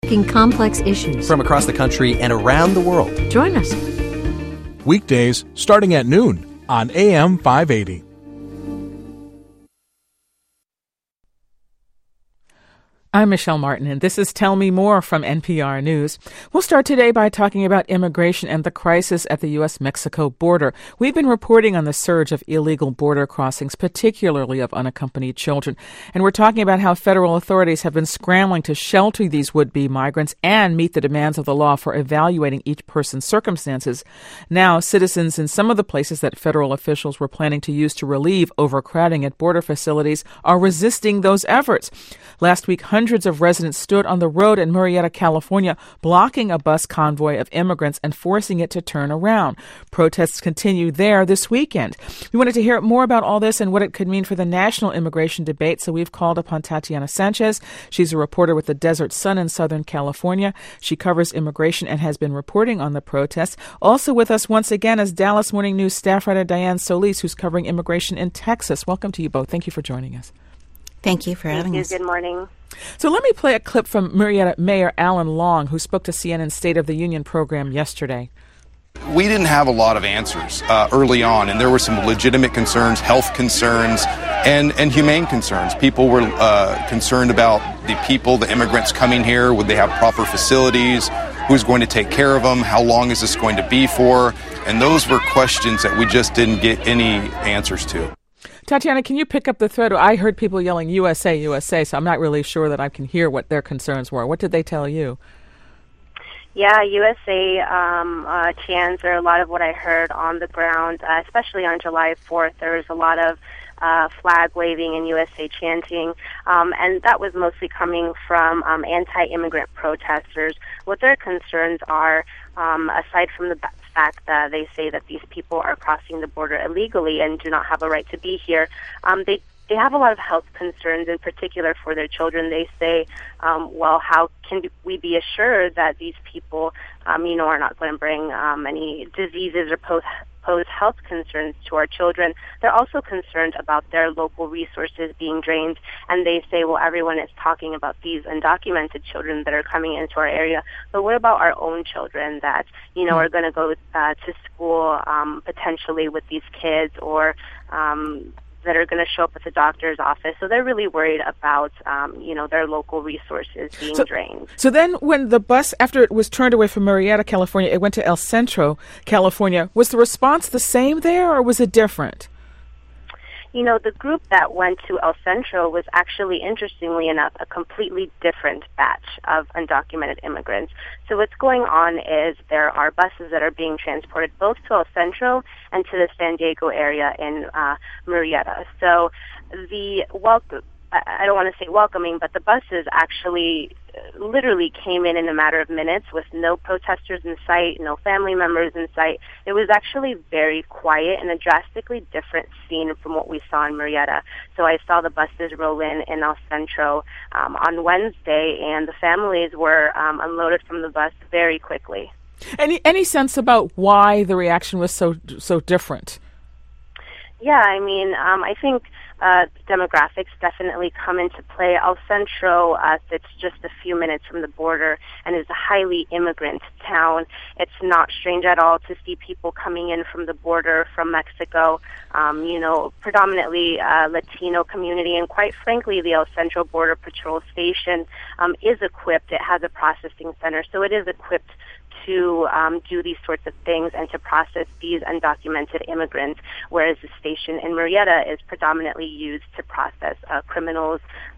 Complex issues from across the country and around the world. Join us. Weekdays starting at noon on AM 580. I'm Michelle Martin, and this is Tell Me More from NPR News. We'll start today by talking about immigration and the crisis at the U.S.-Mexico border. We've been reporting on the surge of illegal border crossings, particularly of unaccompanied children. And we're talking about how federal authorities have been scrambling to shelter these would-be migrants and meet the demands of the law for evaluating each person's circumstances. Now, citizens in some of the places that federal officials were planning to use to relieve overcrowding at border facilities are resisting those efforts. Last week, hundreds of residents stood on the road in Murrieta, California, blocking a bus convoy of immigrants and forcing it to turn around. Protests continue there this weekend. We wanted to hear more about all this and what it could mean for the national immigration debate, so we've called upon Tatiana Sanchez. She's a reporter with the Desert Sun in Southern California. She covers immigration and has been reporting on the protests. Also with us once again is Dallas Morning News staff writer Diane Solis, who's covering immigration in Texas. Welcome to you both. Thank you for joining us. Thank you for having us. Good morning. So let me play a clip from Murrieta Mayor Alan Long, who spoke to CNN State of the Union program yesterday. We didn't have a lot of answers early on, and there were some legitimate concerns, health concerns, and humane concerns. People were concerned about the immigrants coming here. Would they have proper facilities? Who's going to take care of them? How long is this going to be for? And those were questions that we just didn't get any answers to. Tatiana, can you pick up the thread? I heard people yelling USA, USA, so I'm not really sure that I can hear what their concerns were. What did they tell you? Yeah, USA chants are a lot of what I heard on the ground, especially on July 4th. There was a lot of flag waving and USA chanting, and that was mostly coming from anti-immigrant protesters. What their concerns are, aside from the fact that they say that these people are crossing the border illegally and do not have a right to be here, they have a lot of health concerns, in particular for their children. They say, well, how can we be assured that these people, are not going to bring any diseases or pose health concerns to our children? They're also concerned about their local resources being drained, and they say, well, everyone is talking about these undocumented children that are coming into our area, but what about our own children that, are going to go to school potentially with these kids, or that are going to show up at the doctor's office? So they're really worried about, their local resources being drained. So then when the bus, after it was turned away from Murrieta, California, it went to El Centro, California, was the response the same there, or was it different? The group that went to El Centro was actually, interestingly enough, a completely different batch of undocumented immigrants. So what's going on is there are buses that are being transported both to El Centro and to the San Diego area in Murrieta. So I don't want to say welcoming, but the buses actually literally came in a matter of minutes with no protesters in sight, no family members in sight. It was actually very quiet and a drastically different scene from what we saw in Murrieta. So I saw the buses roll in El Centro on Wednesday, and the families were unloaded from the bus very quickly. Any sense about why the reaction was so different? Yeah, I think demographics definitely come into play. El Centro sits just a few minutes from the border and is a highly immigrant town. It's not strange at all to see people coming in from the border from Mexico, predominantly Latino community, and quite frankly, the El Centro Border Patrol Station is equipped. It has a processing center, so it is equipped to do these sorts of things and to process these undocumented immigrants, whereas the station in Murrieta is predominantly used to process criminals,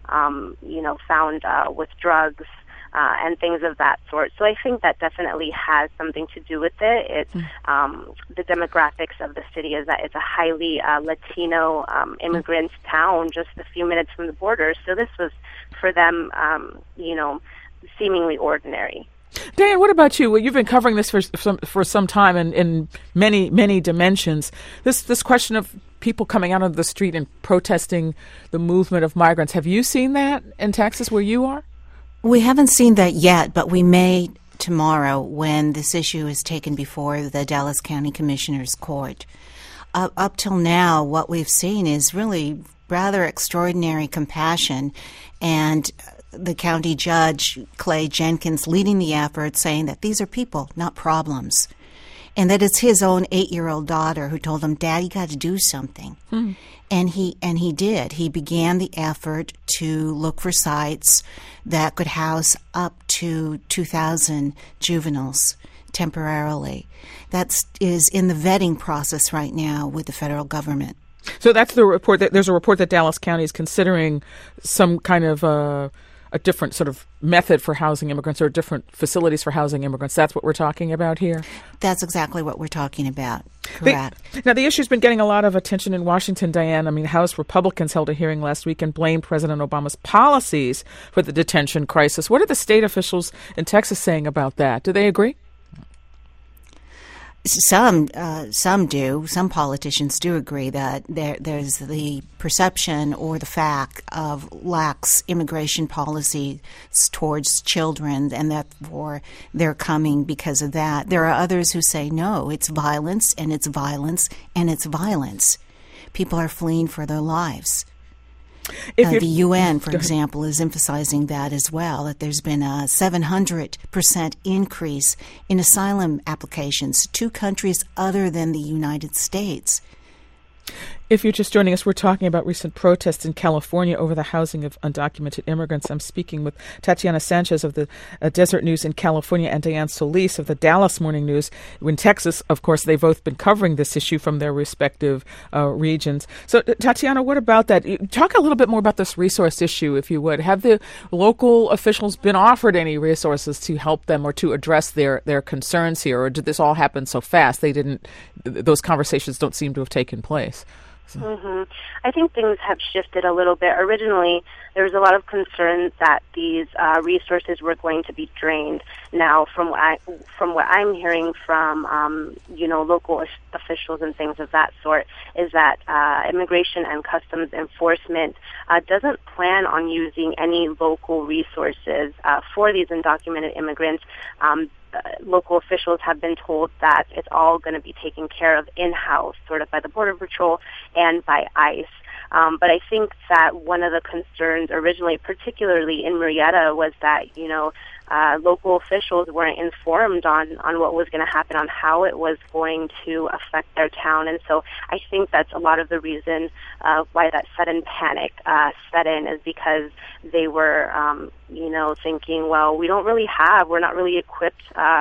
found with drugs and things of that sort. So I think that definitely has something to do with it. It's the demographics of the city is that it's a highly Latino immigrant town just a few minutes from the border. So this was, for them, seemingly ordinary. Dan, what about you? Well, you've been covering this for some time in many, many dimensions. This question of people coming out of the street and protesting the movement of migrants. Have you seen that in Texas where you are? We haven't seen that yet, but we may tomorrow when this issue is taken before the Dallas County Commissioner's Court. Up till now, what we've seen is really rather extraordinary compassion and the county judge, Clay Jenkins, leading the effort, saying that these are people, not problems. And that it's his own 8-year-old daughter who told him, "Dad, you got to do something." And he did. He began the effort to look for sites that could house up to 2,000 juveniles temporarily. That is in the vetting process right now with the federal government. So that's the report. There's a report that Dallas County is considering some kind of a different sort of method for housing immigrants or different facilities for housing immigrants. That's what we're talking about here? That's exactly what we're talking about. Correct. Now, the issue's been getting a lot of attention in Washington, Diane. I mean, House Republicans held a hearing last week and blamed President Obama's policies for the detention crisis. What are the state officials in Texas saying about that? Do they agree? Some do. Some politicians do agree that there's the perception or the fact of lax immigration policies towards children, and therefore they're coming because of that. There are others who say no, it's violence, and it's violence, and it's violence. People are fleeing for their lives. The UN, for example, is emphasizing that as well, that there's been a 700% increase in asylum applications to countries other than the United States. If you're just joining us, we're talking about recent protests in California over the housing of undocumented immigrants. I'm speaking with Tatiana Sanchez of the Desert News in California and Diane Solis of the Dallas Morning News. In Texas, of course, they've both been covering this issue from their respective regions. So, Tatiana, what about that? Talk a little bit more about this resource issue, if you would. Have the local officials been offered any resources to help them or to address their concerns here, or did this all happen so fast those conversations don't seem to have taken place? I think things have shifted a little bit. Originally, there was a lot of concerns that these resources were going to be drained. Now, from what I'm hearing from local officials and things of that sort, is that Immigration and Customs Enforcement doesn't plan on using any local resources for these undocumented immigrants. Local officials have been told that it's all going to be taken care of in-house, sort of by the Border Patrol and by ICE. But I think that one of the concerns originally, particularly in Marietta, was that, local officials weren't informed on what was going to happen, on how it was going to affect their town. And so I think that's a lot of the reason why that sudden panic set in, is because they were, thinking, well, we're not really equipped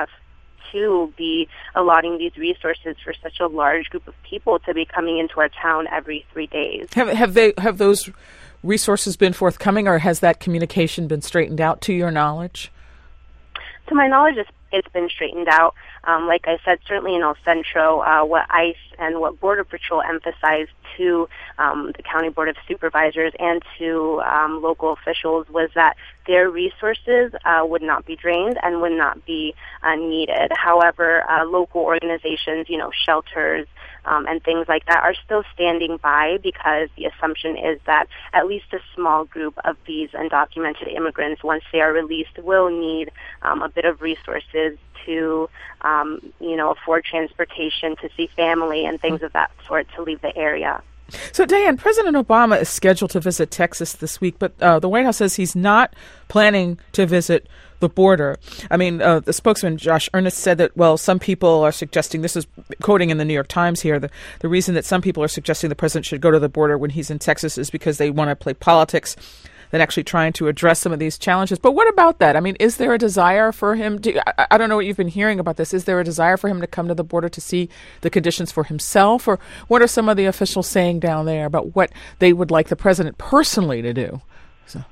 to be allotting these resources for such a large group of people to be coming into our town every 3 days. Have those resources been forthcoming, or has that communication been straightened out, to your knowledge? To my knowledge, it's been straightened out. Like I said, certainly in El Centro, what ICE and what Border Patrol emphasized to the County Board of Supervisors and to local officials was that their resources would not be drained and would not be needed. However, local organizations, shelters, and things like that are still standing by, because the assumption is that at least a small group of these undocumented immigrants, once they are released, will need a bit of resources to, afford transportation to see family and things of that sort to leave the area. So, Diane, President Obama is scheduled to visit Texas this week, but the White House says he's not planning to visit the border. I mean, the spokesman, Josh Earnest, said that, some people are suggesting, this is quoting in the New York Times here, the reason that some people are suggesting the president should go to the border when he's in Texas is because they want to play politics than actually trying to address some of these challenges. But what about that? I mean, is there a desire for him I don't know what you've been hearing about this. Is there a desire for him to come to the border to see the conditions for himself? Or what are some of the officials saying down there about what they would like the president personally to do? So.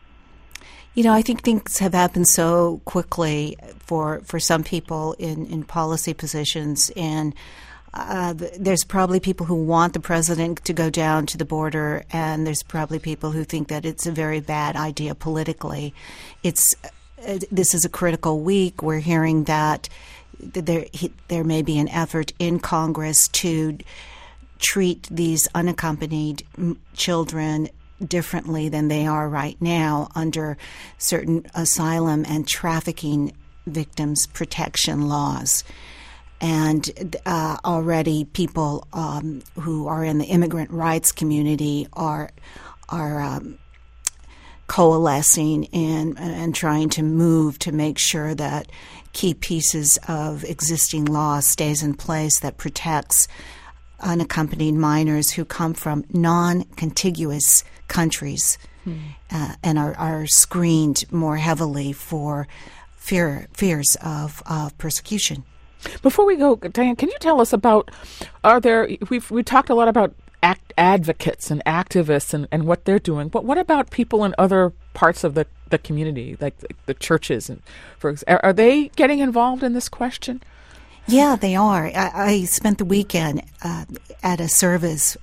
I think things have happened so quickly for some people in policy positions, and there's probably people who want the president to go down to the border, and there's probably people who think that it's a very bad idea politically. This is a critical week. We're hearing that there may be an effort in Congress to treat these unaccompanied children differently than they are right now under certain asylum and trafficking victims protection laws. And already people who are in the immigrant rights community are coalescing and trying to move to make sure that key pieces of existing law stays in place that protects unaccompanied minors who come from non-contiguous countries and are screened more heavily for fears of persecution. Before we go, Diane, can you tell us about, we talked a lot about advocates and activists and what they're doing, but what about people in other parts of the community, like the churches? And are they getting involved in this question? Yeah, they are. I spent the weekend at a service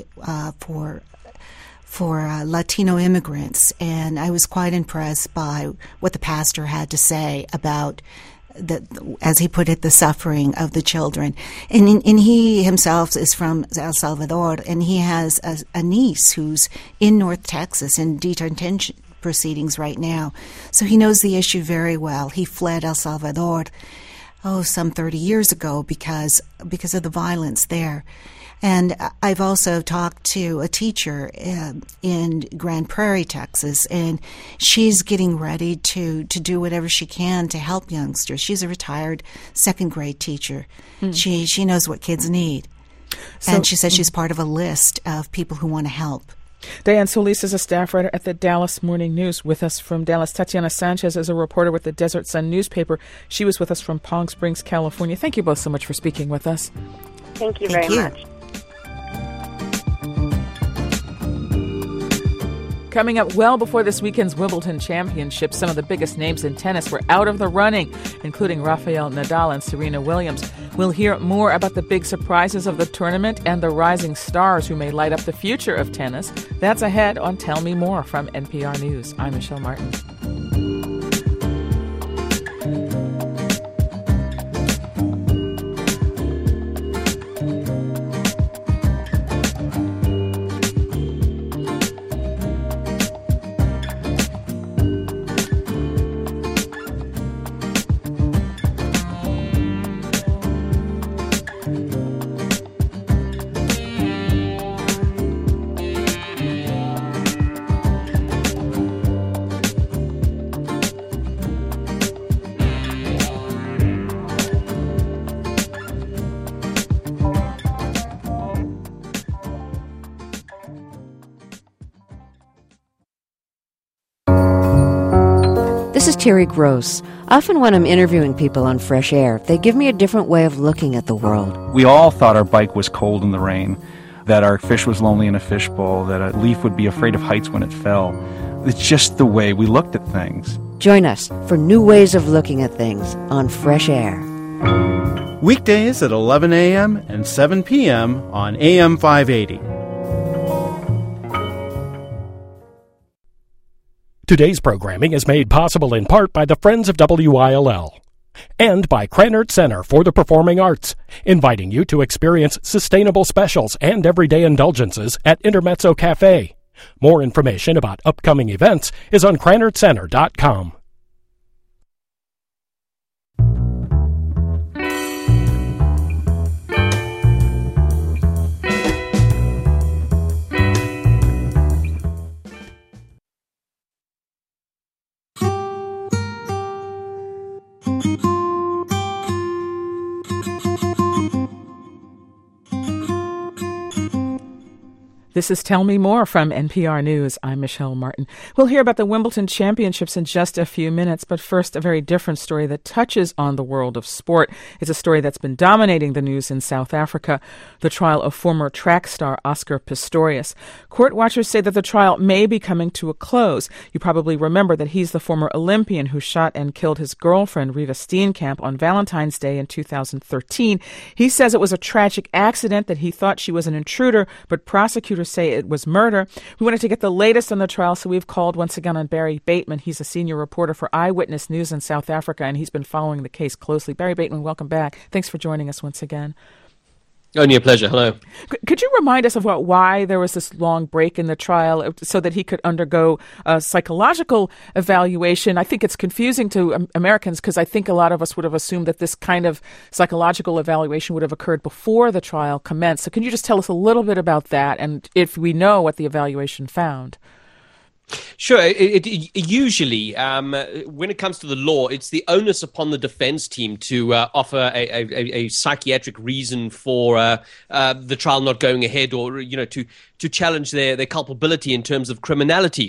for Latino immigrants, and I was quite impressed by what the pastor had to say about as he put it, the suffering of the children. And he himself is from El Salvador, and he has a niece who's in North Texas in detention proceedings right now. So he knows the issue very well. He fled El Salvador, some 30 years ago because of the violence there. And I've also talked to a teacher in Grand Prairie, Texas, and she's getting ready to do whatever she can to help youngsters. She's a retired second-grade teacher. She knows what kids need. And she says she's part of a list of people who want to help. Diane Solis is a staff writer at the Dallas Morning News. With us from Dallas, Tatiana Sanchez is a reporter with the Desert Sun newspaper. She was with us from Palm Springs, California. Thank you both so much for speaking with us. Thank you very much. Coming up well before this weekend's Wimbledon Championship, some of the biggest names in tennis were out of the running, including Rafael Nadal and Serena Williams. We'll hear more about the big surprises of the tournament and the rising stars who may light up the future of tennis. That's ahead on Tell Me More from NPR News. I'm Michelle Martin. This is Terry Gross. Often when I'm interviewing people on Fresh Air, they give me a different way of looking at the world. We all thought our bike was cold in the rain, that our fish was lonely in a fishbowl, that a leaf would be afraid of heights when it fell. It's just the way we looked at things. Join us for new ways of looking at things on Fresh Air. Weekdays at 11 a.m. and 7 p.m. on AM 580. Today's programming is made possible in part by the Friends of WILL and by Krannert Center for the Performing Arts, inviting you to experience sustainable specials and everyday indulgences at Intermezzo Cafe. More information about upcoming events is on KrannertCenter.com. This is Tell Me More from NPR News. I'm Michelle Martin. We'll hear about the Wimbledon Championships in just a few minutes, but first, a very different story that touches on the world of sport. It's a story that's been dominating the news in South Africa, the trial of former track star Oscar Pistorius. Court watchers say that the trial may be coming to a close. You probably remember that he's the former Olympian who shot and killed his girlfriend, Reeva Steenkamp, on Valentine's Day in 2013. He says it was a tragic accident, that he thought she was an intruder, but prosecutors say it was murder. We wanted to get the latest on the trial, so we've called once again on Barry Bateman. He's a senior reporter for Eyewitness News in South Africa, and he's been following the case closely. Barry Bateman, welcome back. Thanks for joining us once again. Only a pleasure. Hello. Could you remind us of why there was this long break in the trial so that he could undergo a psychological evaluation? I think it's confusing to Americans because I think a lot of us would have assumed that this kind of psychological evaluation would have occurred before the trial commenced. So can you just tell us a little bit about that and if we know what the evaluation found? Sure. Usually, when it comes to the law, it's the onus upon the defense team to offer a psychiatric reason for the trial not going ahead, or to challenge their culpability in terms of criminality.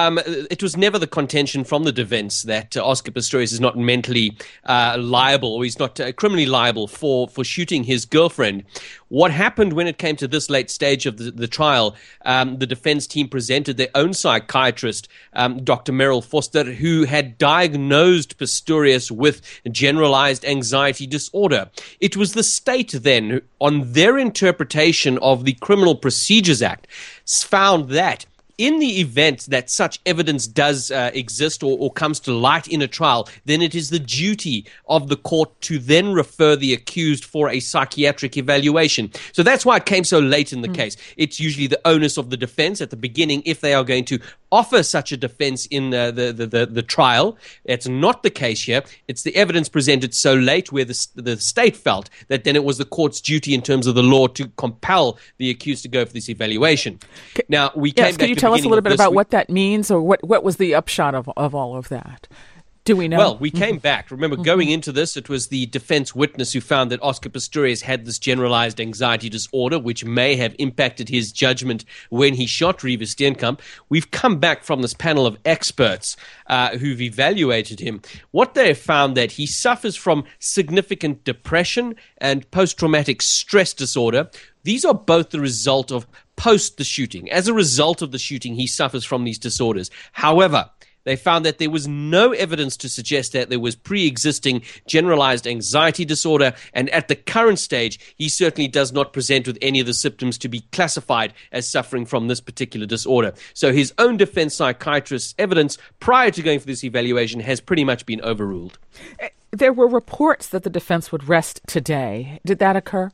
It was never the contention from the defense that Oscar Pistorius is not mentally liable, or he's not criminally liable for shooting his girlfriend. What happened when it came to this late stage of the trial, the defense team presented their own psychiatrist, Dr. Merrill Foster, who had diagnosed Pistorius with generalized anxiety disorder. It was the state then, on their interpretation of the Criminal Procedures Act, found that in the event that such evidence does exist or comes to light in a trial, then it is the duty of the court to then refer the accused for a psychiatric evaluation. So that's why it came so late in the case. It's usually the onus of the defense at the beginning if they are going to offer such a defense in the trial. It's not the case here. It's the evidence presented so late where the state felt that then it was the court's duty in terms of the law to compel the accused to go for this evaluation. Now, we came back to tell us a little bit about what that means, or what was the upshot of all of that? Do we know? Well, we came back. Remember, going into this, it was the defense witness who found that Oscar Pistorius had this generalized anxiety disorder, which may have impacted his judgment when he shot Reeva Steenkamp. We've come back from this panel of experts who've evaluated him. What they have found that he suffers from significant depression and post-traumatic stress disorder. These are both the result of post the shooting. As a result of the shooting, he suffers from these disorders. However, they found that there was no evidence to suggest that there was pre-existing generalized anxiety disorder, and at the current stage, he certainly does not present with any of the symptoms to be classified as suffering from this particular disorder. So his own defense psychiatrist's evidence prior to going for this evaluation has pretty much been overruled. There were reports that the defense would rest today. Did that occur?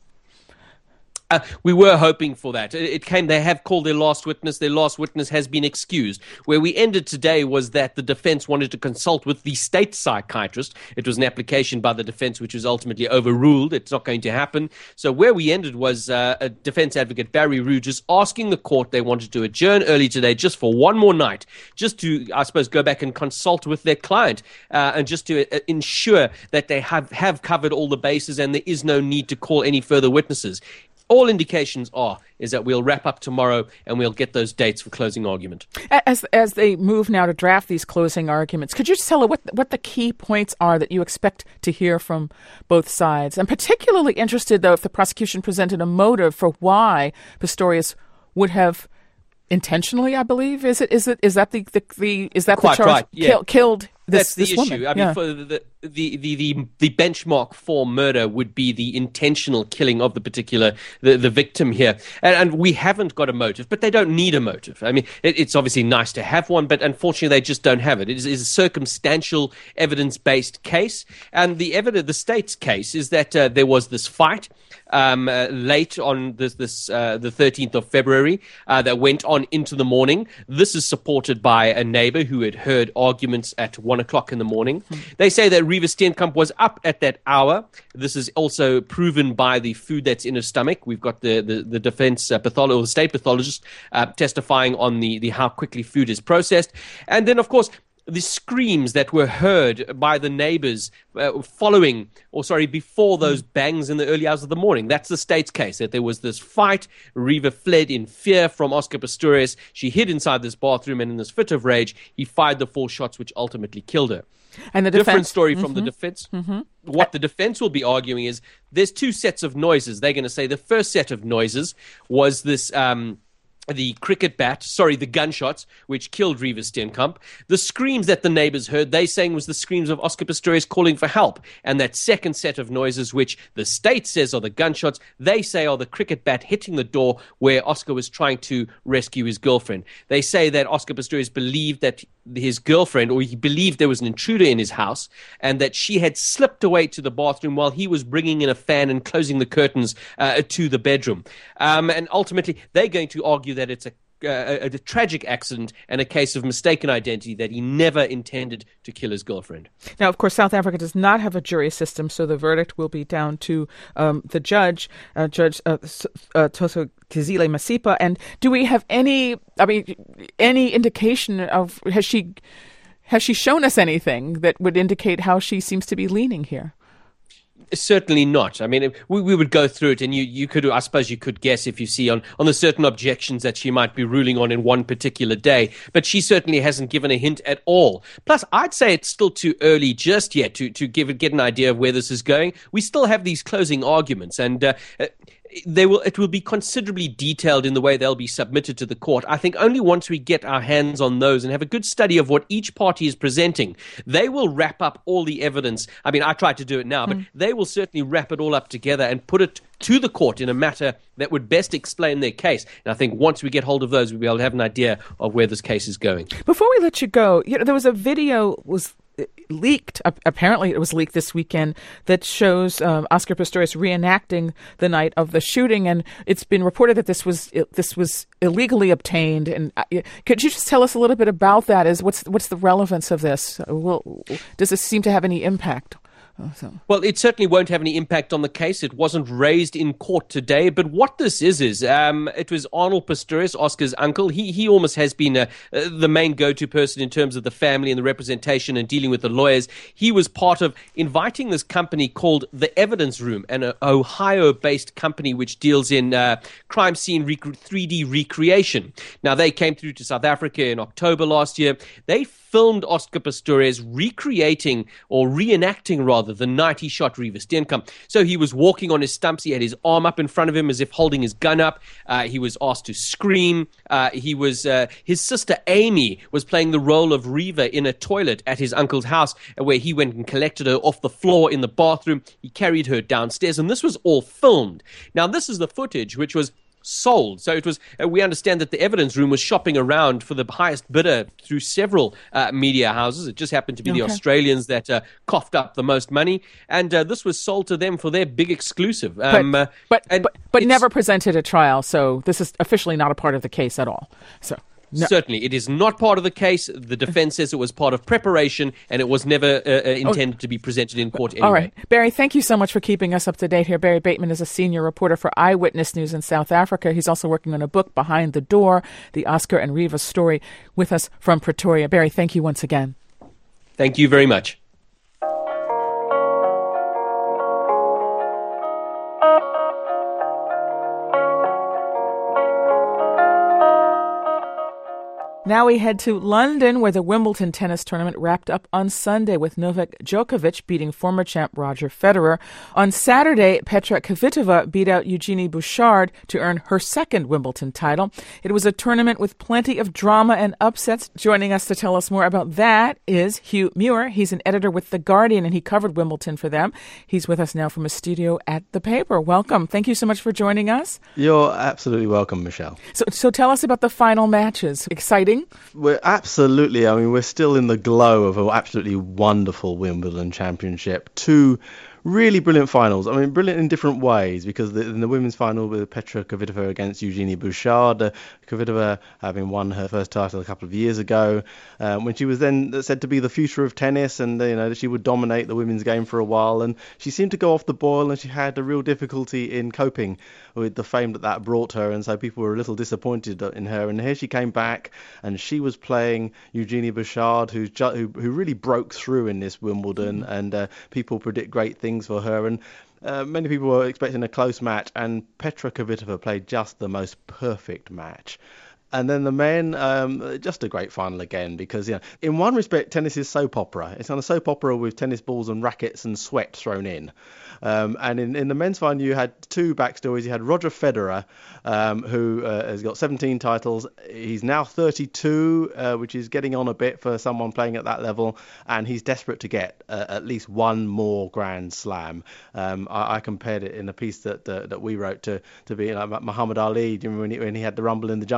We were hoping for that. It came. They have called their last witness. Their last witness has been excused. Where we ended today was that the defense wanted to consult with the state psychiatrist. It was an application by the defense which was ultimately overruled. It's not going to happen. So where we ended was a defense advocate, Barry Rue, just asking the court they wanted to adjourn early today just for one more night, just to, I suppose, go back and consult with their client and just to ensure that they have covered all the bases and there is no need to call any further witnesses. All indications is that we'll wrap up tomorrow and we'll get those dates for closing argument. As they move now to draft these closing arguments, could you just tell what the key points are that you expect to hear from both sides? I'm particularly interested, though, if the prosecution presented a motive for why Pistorius would have intentionally, I believe, is that Quite the charge right, yeah. Killed That's this the woman? issue. I mean, for the benchmark for murder would be the intentional killing of the particular the victim here, and we haven't got a motive, but they don't need a motive. I mean, it's obviously nice to have one, but unfortunately, they just don't have it. It is a circumstantial, evidence-based case, and the state's case is that there was this fight late on the 13th of February that went on into the morning. This is supported by a neighbor who had heard arguments at 1 o'clock in the morning. They say that Reeva Steenkamp was up at that hour. This is also proven by the food that's in her stomach. We've got the defense pathologist, or the state pathologist, testifying on the how quickly food is processed. And then, of course, the screams that were heard by the neighbors before those bangs in the early hours of the morning. That's the state's case, that there was this fight. Reeva fled in fear from Oscar Pistorius. She hid inside this bathroom, and in this fit of rage, he fired the 4 shots, which ultimately killed her. And the different story from the defense. What the defense will be arguing is there's 2 sets of noises. They're going to say the first set of noises was this the gunshots, which killed Reeva Steenkamp. The screams that the neighbors heard, they saying was the screams of Oscar Pistorius calling for help. And that second set of noises, which the state says are the gunshots, they say are the cricket bat hitting the door where Oscar was trying to rescue his girlfriend. They say that Oscar Pistorius believed that his girlfriend, or he believed there was an intruder in his house, and that she had slipped away to the bathroom while he was bringing in a fan and closing the curtains to the bedroom. And ultimately, they're going to argue that it's a tragic accident and a case of mistaken identity, that he never intended to kill his girlfriend. Now, of course, South Africa does not have a jury system, so the verdict will be down to the judge, Judge Thokozile Masipa. And do we have any indication of, has she shown us anything that would indicate how she seems to be leaning here? Certainly not. I mean, we would go through it, and you could, I suppose you could guess if you see on the certain objections that she might be ruling on in one particular day, but she certainly hasn't given a hint at all. Plus, I'd say it's still too early just yet to get an idea of where this is going. We still have these closing arguments, and it will be considerably detailed in the way they'll be submitted to the court. I think only once we get our hands on those and have a good study of what each party is presenting, they will wrap up all the evidence. I mean, I tried to do it now, but they will certainly wrap it all up together and put it to the court in a matter that would best explain their case. And I think once we get hold of those, we'll be able to have an idea of where this case is going. Before we let you go, there was a video leaked. Apparently, it was leaked this weekend that shows Oscar Pistorius reenacting the night of the shooting, and it's been reported that this was illegally obtained. And could you just tell us a little bit about that? What's the relevance of this? Does this seem to have any impact? Well, it certainly won't have any impact on the case. It wasn't raised in court today. But what this is it was Arnold Pistorius, Oscar's uncle. He almost has been the main go-to person in terms of the family and the representation and dealing with the lawyers. He was part of inviting this company called The Evidence Room, an Ohio-based company which deals in crime scene 3D recreation. Now, they came through to South Africa in October last year. They filmed Oscar Pistorius recreating, or reenacting rather, the night he shot Reeva Steenkamp. So he was walking on his stumps. He had his arm up in front of him as if holding his gun up. He was asked to scream. His sister Amy was playing the role of Reeva in a toilet at his uncle's house, where he went and collected her off the floor in the bathroom. He carried her downstairs, and this was all filmed. Now, this is the footage which was sold. So it was. We understand that the Evidence Room was shopping around for the highest bidder through several media houses. It just happened to be the Australians that coughed up the most money, and this was sold to them for their big exclusive. But never presented at trial. So this is officially not a part of the case at all. So. No. Certainly, it is not part of the case. The defense says it was part of preparation, and it was never intended to be presented in court anyway. All right. Barry, thank you so much for keeping us up to date here. Barry Bateman is a senior reporter for Eyewitness News in South Africa. He's also working on a book, Behind the Door, the Oscar and Reeva story, with us from Pretoria. Barry, thank you once again. Thank you very much. Now we head to London, where the Wimbledon tennis tournament wrapped up on Sunday with Novak Djokovic beating former champ Roger Federer. On Saturday, Petra Kvitova beat out Eugenie Bouchard to earn her second Wimbledon title. It was a tournament with plenty of drama and upsets. Joining us to tell us more about that is Hugh Muir. He's an editor with The Guardian, and he covered Wimbledon for them. He's with us now from a studio at the paper. Welcome. Thank you so much for joining us. You're absolutely welcome, Michelle. So tell us about the final matches. Exciting? We're still in the glow of an absolutely wonderful Wimbledon championship. Two really brilliant finals. I mean, brilliant in different ways, because in the women's final with Petra Kvitova against Eugenie Bouchard, Kvitova having won her first title a couple of years ago, when she was then said to be the future of tennis, and that she would dominate the women's game for a while, and she seemed to go off the boil, and she had a real difficulty in coping with the fame that brought her, and so people were a little disappointed in her. And here she came back, and she was playing Eugenie Bouchard, who really broke through in this Wimbledon, and people predict great things for her, and many people were expecting a close match, and Petra Kvitova played just the most perfect match. And then the men, just a great final again, because in one respect tennis is soap opera. It's on a soap opera with tennis balls and rackets and sweat thrown in. And in the men's final, you had two backstories. You had Roger Federer, who has got 17 titles. He's now 32, which is getting on a bit for someone playing at that level. And he's desperate to get at least one more Grand Slam. I compared it in a piece that we wrote to be like Muhammad Ali. Do you remember when he had the Rumble in the Jungle and everyone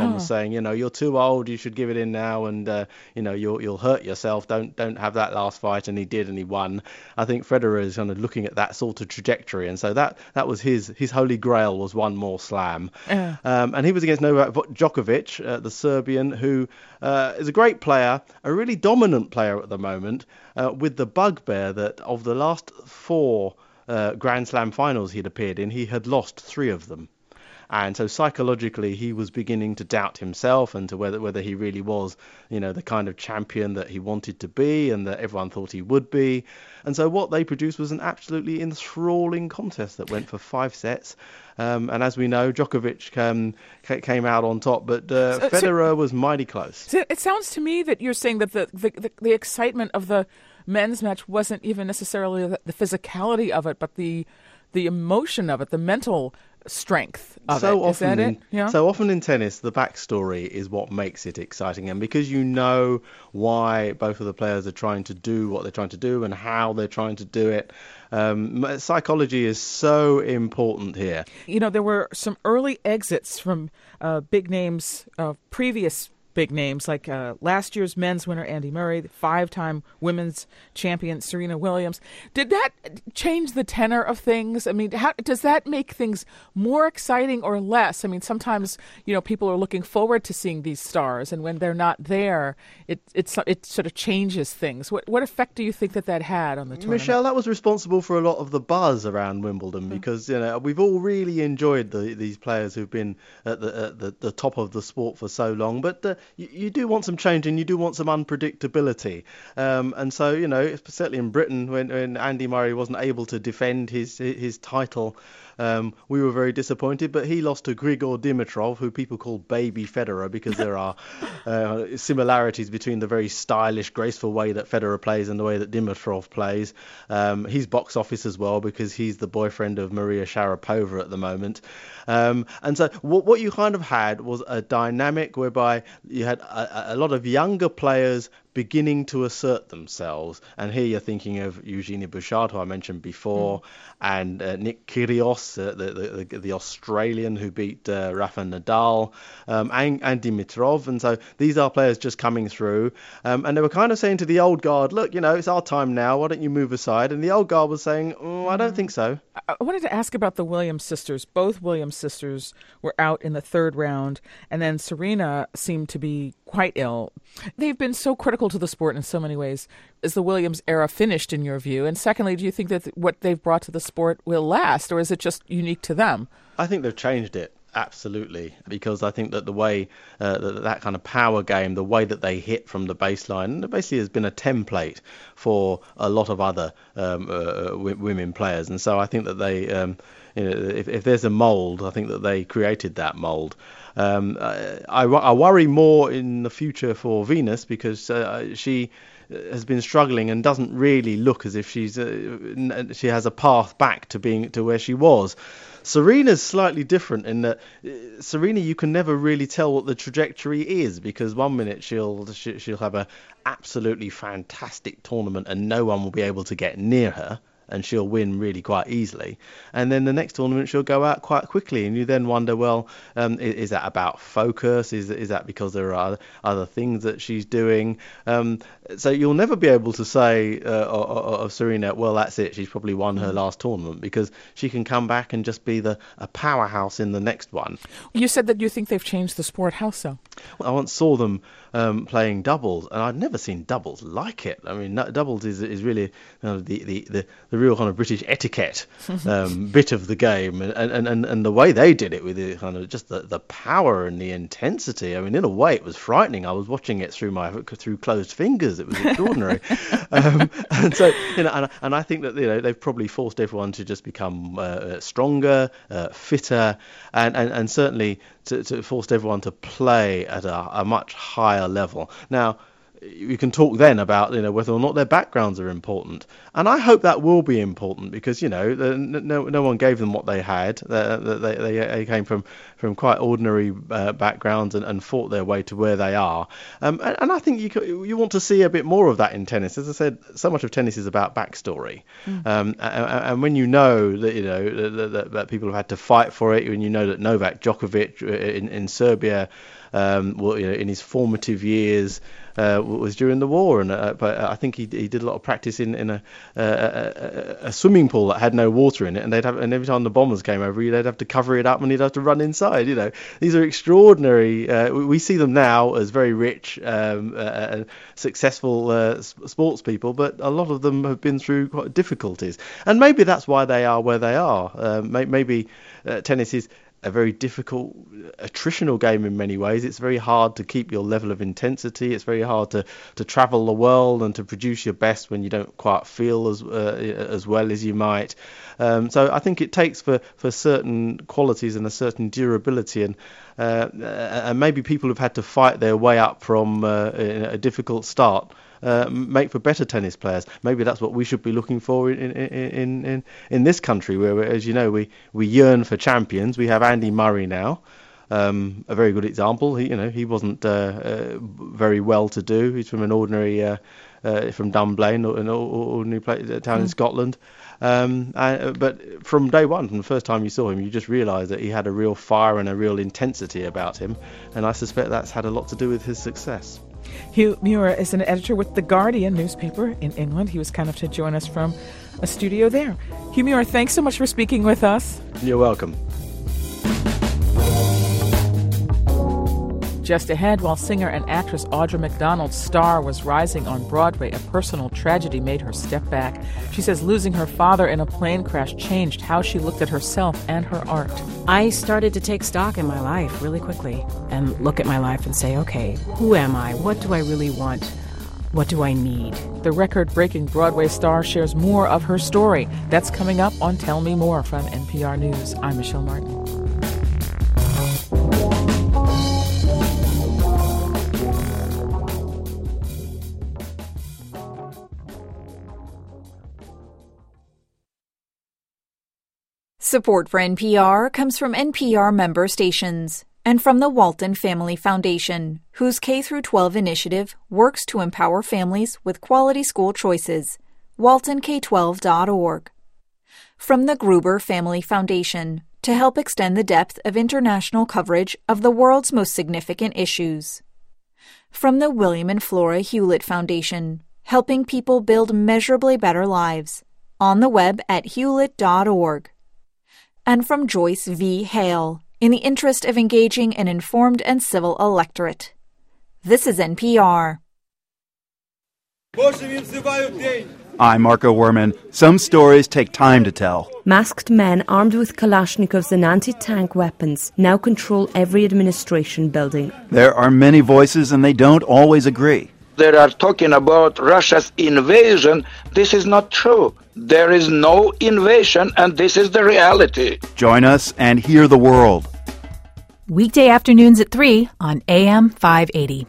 everyone was saying, you're too old, you should give it in now, and you'll hurt yourself. Don't have that last fight. And he did, and he won. I think Federer is kind of looking at that sort of trajectory, and so that was his holy grail, was one more slam. And he was against Novak Djokovic, the Serbian, who is a great player, a really dominant player at the moment, with the bugbear that of the last 4 Grand Slam finals he'd appeared in, he had lost 3 of them. And so psychologically, he was beginning to doubt himself and to whether he really was, the kind of champion that he wanted to be and that everyone thought he would be. And so what they produced was an absolutely enthralling contest that went for 5 sets. And as we know, Djokovic came out on top, but Federer was mighty close. So it sounds to me that you're saying that the excitement of the men's match wasn't even necessarily the physicality of it, but the emotion of it, the mental strength of it. Is that it? Yeah. So often in tennis, the backstory is what makes it exciting. And because you know why both of the players are trying to do what they're trying to do and how they're trying to do it, psychology is so important here. There were some early exits from big names, previous big names, like last year's men's winner Andy Murray, the 5-time women's champion Serena Williams. Did that change the tenor of things? I mean, how does that make things more exciting or less? I mean, sometimes people are looking forward to seeing these stars, and when they're not there, it sort of changes things. What effect do you think that had on the tournament? Michelle, that was responsible for a lot of the buzz around Wimbledon, because we've all really enjoyed these players who've been at the top of the sport for so long, but you do want some change and you do want some unpredictability. And so, certainly in Britain, when Andy Murray wasn't able to defend his title, we were very disappointed, but he lost to Grigor Dimitrov, who people call Baby Federer, because there are similarities between the very stylish, graceful way that Federer plays and the way that Dimitrov plays. He's box office as well, because he's the boyfriend of Maria Sharapova at the moment. And so what you kind of had was a dynamic whereby you had a lot of younger players beginning to assert themselves. And here you're thinking of Eugenie Bouchard, who I mentioned before, and Nick Kyrgios, the Australian who beat Rafa Nadal, and Dimitrov. And so these are players just coming through. And they were kind of saying to the old guard, look, it's our time now. Why don't you move aside? And the old guard was saying, I don't think so. I wanted to ask about the Williams sisters. Both Williams sisters were out in the 3rd round, and then Serena seemed to be quite ill. They've been so critical to the sport in so many ways. Is the Williams era finished in your view? And secondly, do you think that what they've brought to the sport will last, or is it just unique to them? I think they've changed it. Absolutely, because I think that the way that kind of power game, the way that they hit from the baseline, basically has been a template for a lot of other women players. And so I think that they, if there's a mould, I think that they created that mould. I worry more in the future for Venus, because she has been struggling and doesn't really look as if she has a path back to where she was. Serena's slightly different in that Serena, you can never really tell what the trajectory is, because one minute she'll have a absolutely fantastic tournament and no one will be able to get near her, and she'll win really quite easily. And then the next tournament she'll go out quite quickly, and you then wonder, well, is that about focus? Is that because there are other things that she's doing? So you'll never be able to say of Serena, well, that's it, she's probably won her last tournament, because she can come back and just be a powerhouse in the next one. You said that you think they've changed the sport. How so? Well, I once saw them playing doubles, and I'd never seen doubles like it. I mean, doubles is really the real kind of British etiquette bit of the game, and the way they did it with the kind of just the power and the intensity. I mean, in a way, it was frightening. I was watching it through closed fingers. It was extraordinary. And so, and I think that they've probably forced everyone to just become stronger, fitter, and certainly to forced everyone to play at a much higher level. Now, you can talk then about whether or not their backgrounds are important, and I hope that will be important because no one gave them what they had. They came from quite ordinary backgrounds and fought their way to where they are, and I think you want to see a bit more of that in tennis. As I said, so much of tennis is about backstory, and when you know that that people have had to fight for it, when you know that Novak Djokovic in Serbia, in his formative years, was during the war, but I think he did a lot of practice in a swimming pool that had no water in it, and every time the bombers came over, they'd have to cover it up and he'd have to run inside. These are extraordinary. We see them now as very rich, successful sports people, but a lot of them have been through quite difficulties, and maybe that's why they are where they are. Maybe tennis is a very difficult attritional game in many ways. It's very hard to keep your level of intensity. It's very hard to travel the world and to produce your best when you don't quite feel as well as you might. So I think it takes for certain qualities and a certain durability, and maybe people who've had to fight their way up from a difficult start make for better tennis players. Maybe that's what we should be looking for in this country, where, as you know, we yearn for champions. We have Andy Murray now, a very good example. He wasn't very well to do. He's from an ordinary from Dunblane, an ordinary town in Scotland. But from day one, from the first time you saw him, you just realised that he had a real fire and a real intensity about him, and I suspect that's had a lot to do with his success. Hugh Muir is an editor with The Guardian newspaper in England. He was kind enough to join us from a studio there. Hugh Muir, thanks so much for speaking with us. You're welcome. Just ahead, while singer and actress Audra McDonald's star was rising on Broadway, a personal tragedy made her step back. She says losing her father in a plane crash changed how she looked at herself and her art. I started to take stock in my life really quickly and look at my life and say, okay, who am I? What do I really want? What do I need? The record-breaking Broadway star shares more of her story. That's coming up on Tell Me More from NPR News. I'm Michelle Martin. Support for NPR comes from NPR member stations and from the Walton Family Foundation, whose K-12 initiative works to empower families with quality school choices. WaltonK12.org. From the Gruber Family Foundation, to help extend the depth of international coverage of the world's most significant issues. From the William and Flora Hewlett Foundation, helping people build measurably better lives. On the web at hewlett.org. And from Joyce V. Hale, in the interest of engaging an informed and civil electorate. This is NPR. I'm Marco Werman. Some stories take time to tell. Masked men armed with Kalashnikovs and anti-tank weapons now control every administration building. There are many voices and they don't always agree. They are talking about Russia's invasion. This is not true. There is no invasion, and this is the reality. Join us and hear the world. Weekday afternoons at 3 on AM 580.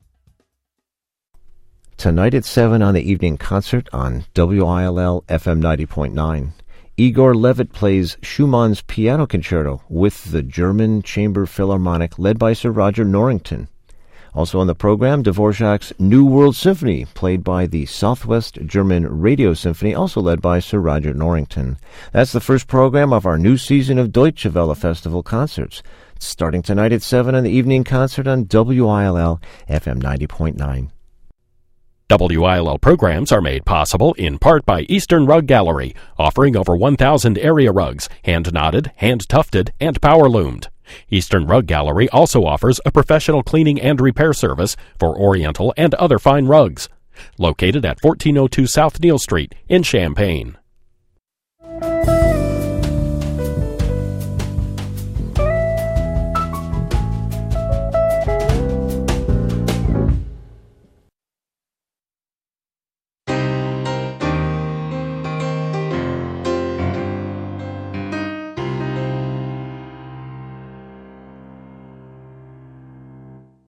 Tonight at 7 on the evening concert on WILL FM 90.9. Igor Levit plays Schumann's Piano Concerto with the German Chamber Philharmonic led by Sir Roger Norrington. Also on the program, Dvorak's New World Symphony, played by the Southwest German Radio Symphony, also led by Sir Roger Norrington. That's the first program of our new season of Deutsche Welle Festival concerts, starting tonight at 7 on the evening concert on WILL FM 90.9. WILL programs are made possible in part by Eastern Rug Gallery, offering over 1,000 area rugs, hand-knotted, hand-tufted, and power-loomed. Eastern Rug Gallery also offers a professional cleaning and repair service for Oriental and other fine rugs. Located at 1402 South Neal Street in Champaign.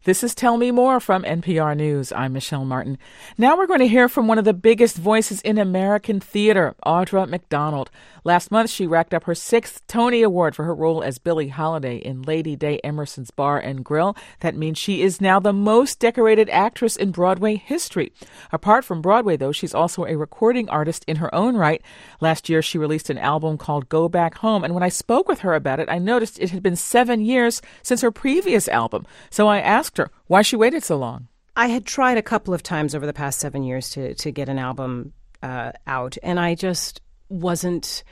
This is Tell Me More from NPR News. I'm Michelle Martin. Now we're going to hear from one of the biggest voices in American theater, Audra McDonald. Last month, she racked up her 6th Tony Award for her role as Billie Holiday in Lady Day Emerson's Bar and Grill. That means she is now the most decorated actress in Broadway history. Apart from Broadway, though, she's also a recording artist in her own right. Last year, she released an album called Go Back Home, and when I spoke with her about it, I noticed it had been 7 years since her previous album. So I asked her why she waited so long. I had tried a couple of times over the past 7 years to get an album out, and I just wasn't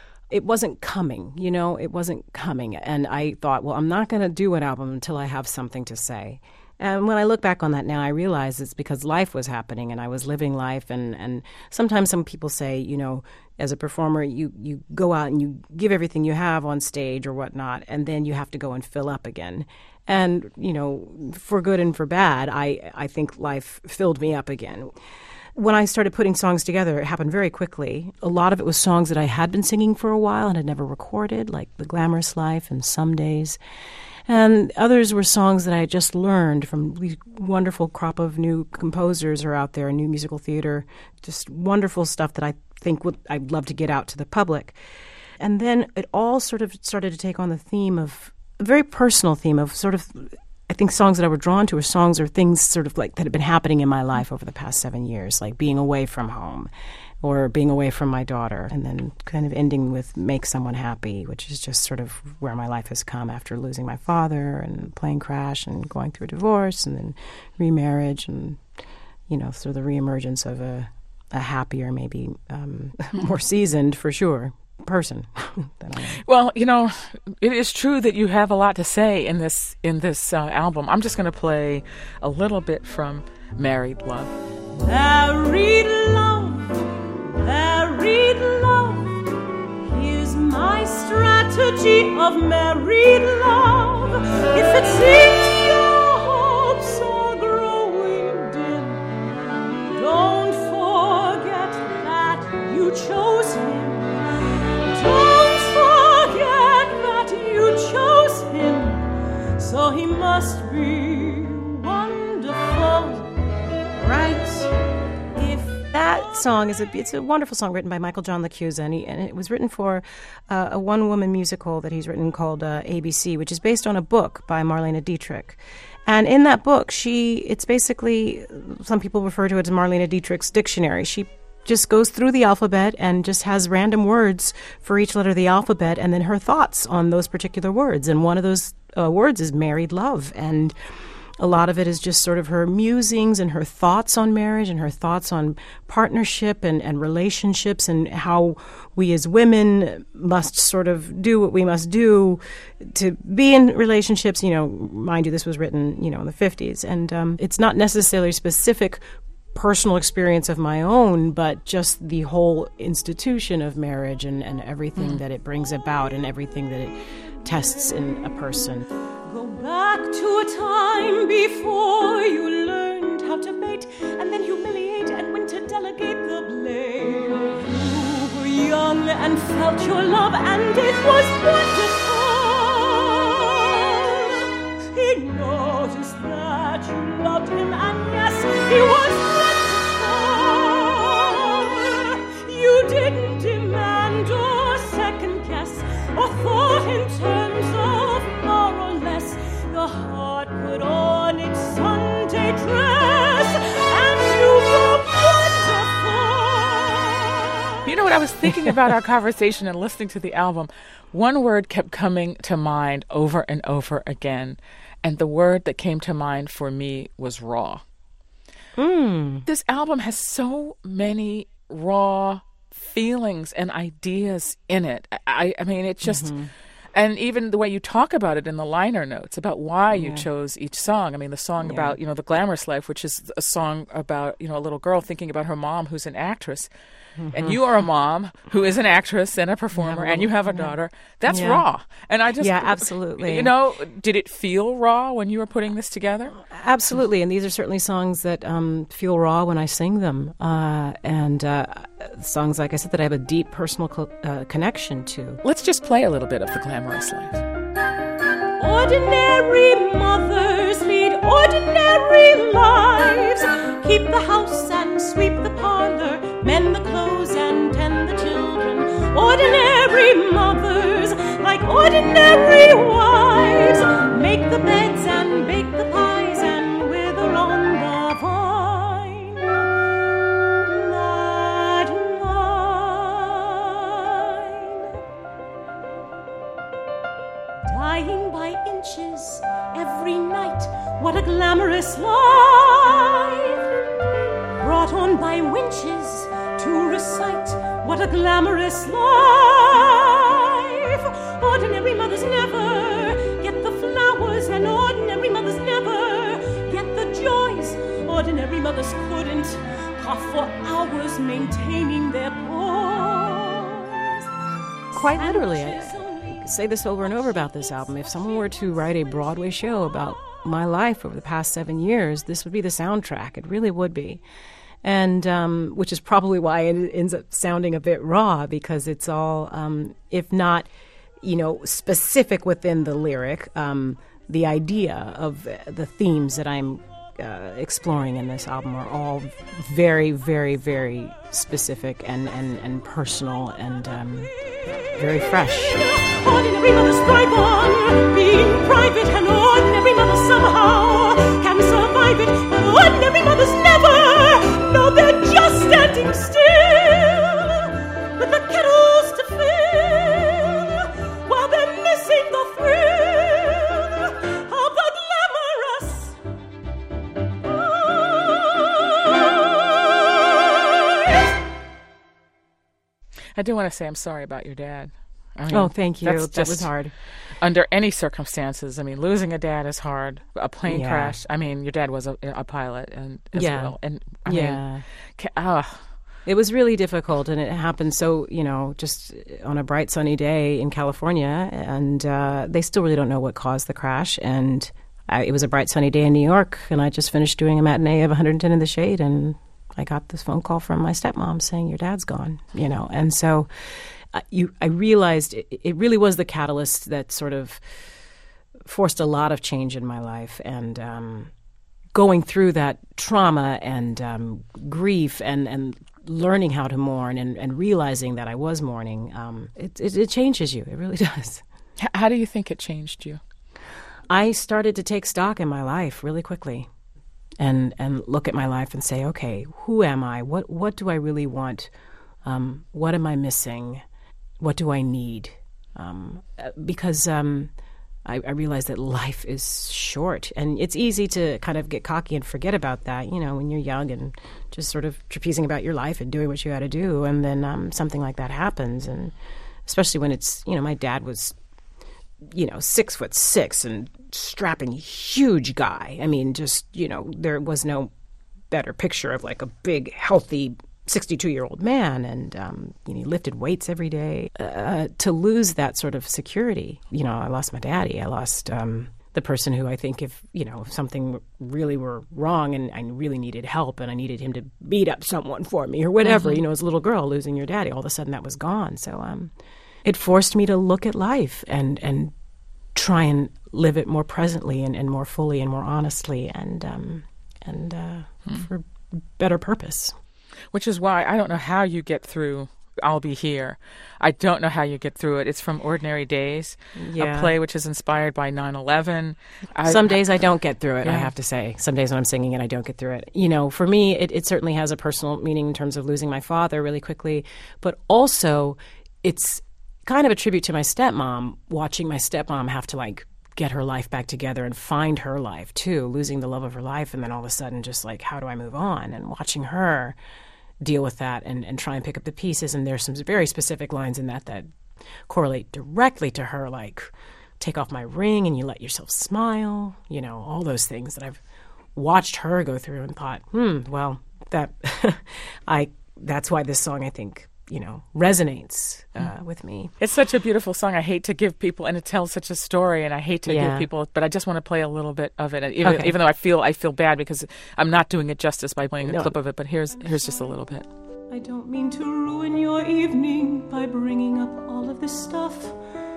coming, it wasn't coming. And I thought, well, I'm not going to do an album until I have something to say. And when I look back on that now, I realize it's because life was happening and I was living life. And sometimes some people say, as a performer, you go out and you give everything you have on stage or whatnot, and then you have to go and fill up again. And, for good and for bad, I think life filled me up again. When I started putting songs together, it happened very quickly. A lot of it was songs that I had been singing for a while and had never recorded, like The Glamorous Life and Some Days. And others were songs that I had just learned from these wonderful crop of new composers are out there, new musical theater, just wonderful stuff that I think I'd love to get out to the public. And then it all sort of started to take on the theme of, a very personal theme of sort of, I think songs that I were drawn to are songs or things sort of like that have been happening in my life over the past 7 years, like being away from home or being away from my daughter, and then kind of ending with Make Someone Happy, which is just sort of where my life has come after losing my father and plane crash and going through a divorce and then remarriage and, sort of the reemergence of a happier, maybe more seasoned, for sure, person than I am. Well, it is true that you have a lot to say in this album. I'm just going to play a little bit from Married Love. Married love, here's my strategy of married love. If it seems your hopes are growing dim, don't forget that you chose him. Don't forget that you chose him, so he must be wonderful, right? That song it's a wonderful song written by Michael John LaChiusa, and it was written for a one-woman musical that he's written called ABC, which is based on a book by Marlene Dietrich. And in that book, it's basically, some people refer to it as Marlene Dietrich's dictionary. She just goes through the alphabet and just has random words for each letter of the alphabet, and then her thoughts on those particular words. And one of those words is married love. And a lot of it is just sort of her musings and her thoughts on marriage and her thoughts on partnership and relationships and how we as women must sort of do what we must do to be in relationships. Mind you, this was written, in the 50s. And it's not necessarily specific personal experience of my own, but just the whole institution of marriage and everything that it brings about and everything that it tests in a person. Go back to a time before you learned how to bait and then humiliate and when to delegate the blame. You were young and felt your love and it was wonderful. He noticed that you loved him and yes, he was wonderful. You didn't demand or second guess or thought in terms of more or less. The heart put on its Sunday dress, and you were wonderful. You know what? I was thinking about our conversation and listening to the album. One word kept coming to mind over and over again, and the word that came to mind for me was raw. This album has so many raw feelings and ideas in it. I mean, it's just... And even the way you talk about it in the liner notes about why you chose each song. I mean, the song about, The Glamorous Life, which is a song about, a little girl thinking about her mom who's an actress. And you are a mom who is an actress and a performer, and you have a daughter. That's raw. And I just... Yeah, absolutely. Did it feel raw when you were putting this together? Absolutely. And these are certainly songs that feel raw when I sing them. And songs, like I said, that I have a deep personal connection to. Let's just play a little bit of The Glamorous Life. Ordinary mothers lead ordinary lives. Keep the house and sweep the parlor, mend the clothes and tend the children. Ordinary mothers, like ordinary wives, make the beds and bake the pies and wither on the vine. That line. Dying by inches every night, what a glamorous life. Brought on by winches to recite, what a glamorous life. Ordinary mothers never get the flowers, and ordinary mothers never get the joys. Ordinary mothers couldn't cough for hours maintaining their poise. Quite literally, I say this over and over about this album. If someone were to write a Broadway show about my life over the past 7 years, this would be the soundtrack. It really would be. And which is probably why it ends up sounding a bit raw, because it's all, if not, specific within the lyric, the idea of the themes that I'm exploring in this album are all very, very, very specific and personal and very fresh. Ordinary mothers thrive on being private, and ordinary mothers somehow can survive it. And ordinary mothers never know they're just standing still with the kettles to fill while they're missing the thrill of the glamorous. I do want to say I'm sorry about your dad. Thank you. That was hard. Under any circumstances, losing a dad is hard. A plane crash. Your dad was a pilot as well. And it was really difficult, and it happened so, just on a bright sunny day in California, and they still really don't know what caused the crash. And it was a bright sunny day in New York, and I just finished doing a matinee of 110 in the Shade, and I got this phone call from my stepmom saying, your dad's gone, and so I realized it really was the catalyst that sort of forced a lot of change in my life. And going through that trauma and grief and learning how to mourn and realizing that I was mourning, it changes you. It really does. How do you think it changed you? I started to take stock in my life really quickly and look at my life and say, okay, who am I? What do I really want? What am I missing? What do I need? Because I realize that life is short, and it's easy to kind of get cocky and forget about that, when you're young and just sort of trapezing about your life and doing what you got to do, and then something like that happens, and especially when it's, my dad was, 6'6" and strapping, huge guy. There was no better picture of like a big, healthy 62-year-old man, and he lifted weights every day. To lose that sort of security, I lost my daddy. I lost the person who I think if something really were wrong and I really needed help and I needed him to beat up someone for me or whatever, as a little girl losing your daddy, all of a sudden that was gone. So it forced me to look at life and try and live it more presently and more fully and more honestly and for better purpose. Which is why I don't know how you get through I'll Be Here. I don't know how you get through it. It's from Ordinary Days, a play which is inspired by 9/11. Some days I don't get through it, I have to say. Some days when I'm singing it, I don't get through it. For me, it certainly has a personal meaning in terms of losing my father really quickly, but also it's kind of a tribute to my stepmom, watching my stepmom have to get her life back together and find her life too, losing the love of her life, and then all of a sudden just how do I move on, and watching her deal with that and try and pick up the pieces. And there's some very specific lines in that correlate directly to her, take off my ring and you let yourself smile, all those things that I've watched her go through and thought, well, that that's why this song, I think, resonates with me. It's such a beautiful song. I hate to give people, and it tells such a story, and I hate to give people, but I just want to play a little bit of it, even though I feel bad because I'm not doing it justice by playing a clip of it, but here's just a little bit. I don't mean to ruin your evening by bringing up all of this stuff.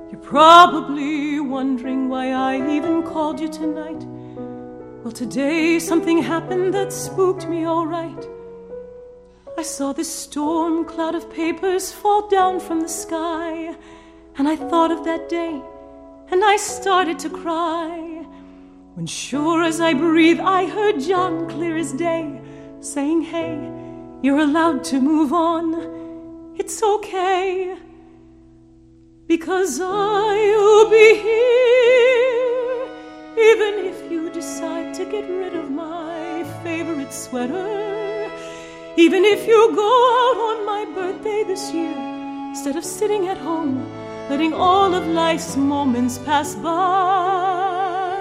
You're probably wondering why I even called you tonight. Well, today something happened that spooked me all right. I saw this storm cloud of papers fall down from the sky, and I thought of that day, and I started to cry. When sure as I breathe, I heard John clear as day, saying, hey, you're allowed to move on. It's okay, because I'll be here, even if you decide to get rid of my favorite sweater. Even if you go out on my birthday this year, instead of sitting at home, letting all of life's moments pass by.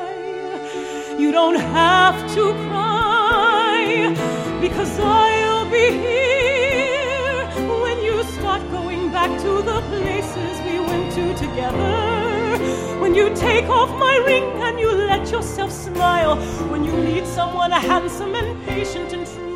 You don't have to cry, because I'll be here when you start going back to the places we went to together. When you take off my ring and you let yourself smile. When you meet someone handsome and patient and true.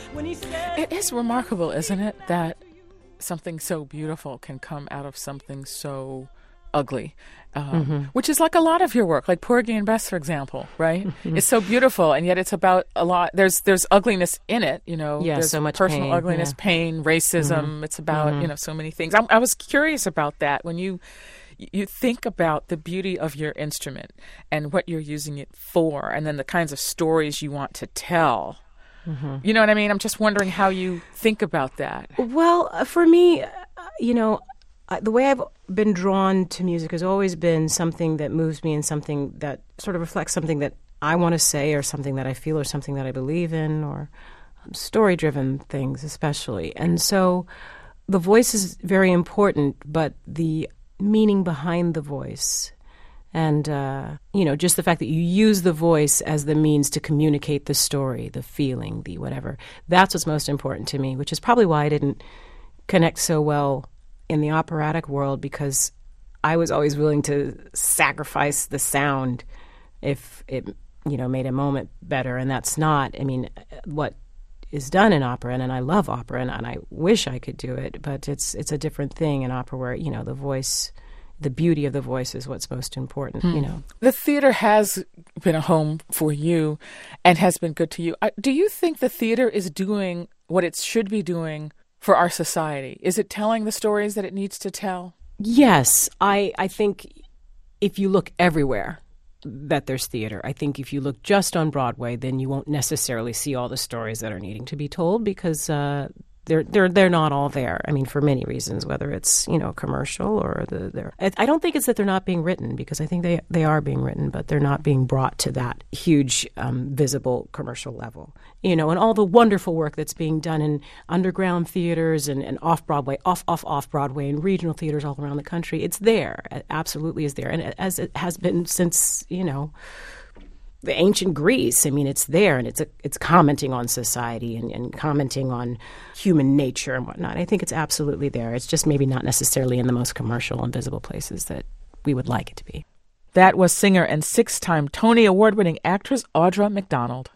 It is remarkable, isn't it, that something so beautiful can come out of something so ugly, which is like a lot of your work, like Porgy and Bess, for example, right? It's so beautiful, and yet it's about a lot. There's ugliness in it, you know. Yeah, there's so much personal pain, ugliness, pain, racism. It's about, you know, so many things. I was curious about that when you think about the beauty of your instrument and what you're using it for, and then the kinds of stories you want to tell. You know what I mean? I'm just wondering how you think about that. Well, for me, you know, the way I've been drawn to music has always been something that moves me and something that sort of reflects something that I want to say or something that I feel or something that I believe in, or story-driven things especially. And so the voice is very important, but the meaning behind the voice and, you know, just the fact that you use the voice as the means to communicate the story, the feeling, the whatever, that's what's most important to me, which is probably why I didn't connect so well in the operatic world, because I was always willing to sacrifice the sound if it, you know, made a moment better. And that's not, I mean, what is done in opera, and I love opera, and I wish I could do it, but it's a different thing in opera where, you know, the voice, the beauty of the voice is what's most important, you know. The theater has been a home for you and has been good to you. Do you think the theater is doing what it should be doing for our society? Is it telling the stories that it needs to tell? Yes. I think if you look everywhere that there's theater. I think if you look just on Broadway, then you won't necessarily see all the stories that are needing to be told, because they're not all there. I mean, for many reasons, whether it's, you know, commercial or I don't think it's that they're not being written, because I think they are being written, but they're not being brought to that huge visible commercial level. You know, and all the wonderful work that's being done in underground theaters and off Broadway, off Broadway, and regional theaters all around the country, it's there. It absolutely is there, and as it has been since, you know, the ancient Greece. I mean, it's there, and it's commenting on society and commenting on human nature and whatnot. I think it's absolutely there. It's just maybe not necessarily in the most commercial and visible places that we would like it to be. That was singer and 6-time Tony Award-winning actress Audra McDonald.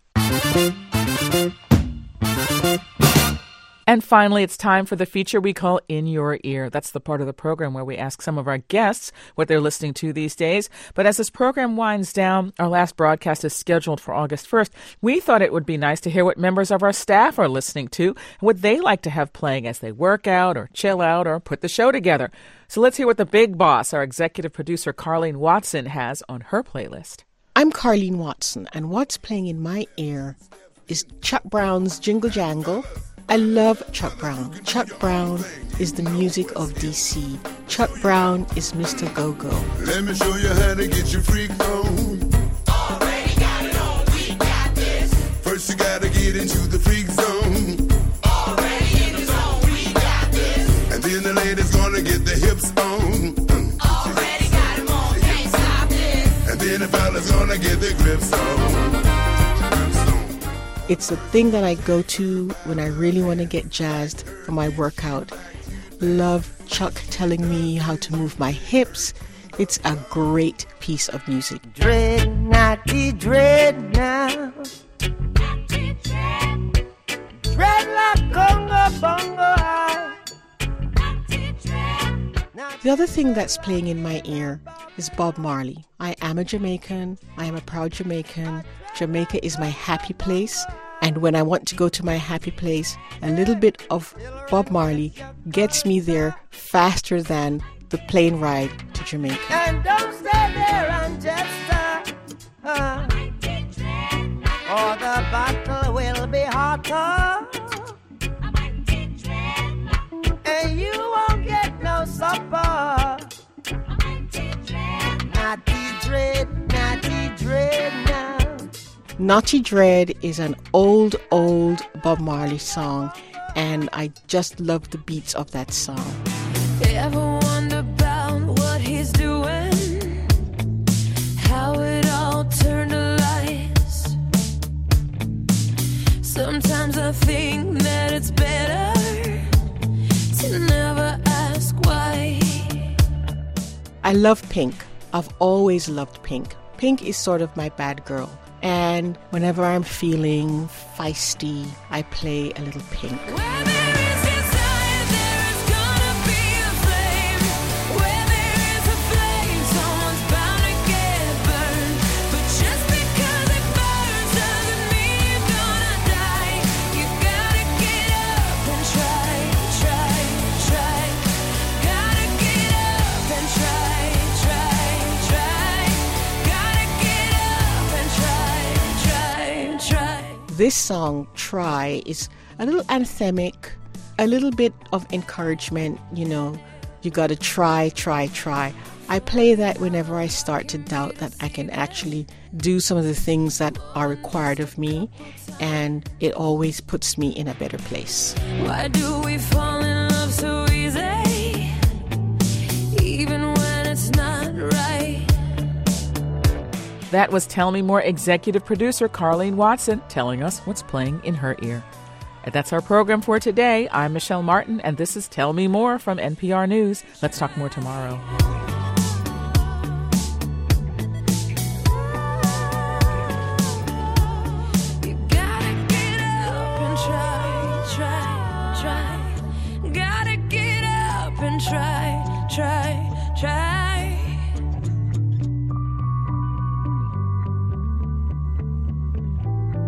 And finally, it's time for the feature we call In Your Ear. That's the part of the program where we ask some of our guests what they're listening to these days. But as this program winds down, our last broadcast is scheduled for August 1st. We thought it would be nice to hear what members of our staff are listening to and what they like to have playing as they work out or chill out or put the show together. So let's hear what the big boss, our executive producer Carlene Watson, has on her playlist. I'm Carlene Watson, and what's playing in my ear is Chuck Brown's Jingle Jangle. I love Chuck Brown. Chuck Brown is the music of DC. Chuck Brown is Mr. Go-Go. Let me show you how to get your freak on. Already got it on, we got this. First you gotta get into the freak zone. Already in the zone, we got this. And then the lady's gonna get the hips on. Already got them on, can't stop this. And then the fella's gonna get the grips on. It's the thing that I go to when I really want to get jazzed for my workout. Love Chuck telling me how to move my hips. It's a great piece of music. Dread, naughty, dread now. Dread like Congo Bongo. The other thing that's playing in my ear is Bob Marley. I am a Jamaican. I am a proud Jamaican. Jamaica is my happy place. And when I want to go to my happy place, a little bit of Bob Marley gets me there faster than the plane ride to Jamaica. And don't stay there and just or the battle will be hotter. And you won't get no supper. Naughty dread now. Naughty Dread is an old Bob Marley song, and I just love the beats of that song. Ever wonder about what he's doing? How it all turned to lies? Sometimes I think that it's better to never ask why. I love Pink. I've always loved Pink. Pink is sort of my bad girl. And whenever I'm feeling feisty, I play a little Pink. This song, Try, is a little anthemic, a little bit of encouragement, you know, you gotta try. I play that whenever I start to doubt that I can actually do some of the things that are required of me, and it always puts me in a better place. Why do we fall in love so easy, even when it's not right? That was Tell Me More executive producer Carlene Watson telling us what's playing in her ear. And that's our program for today. I'm Michelle Martin, and this is Tell Me More from NPR News. Let's talk more tomorrow. You gotta get up and try. Gotta get up and try.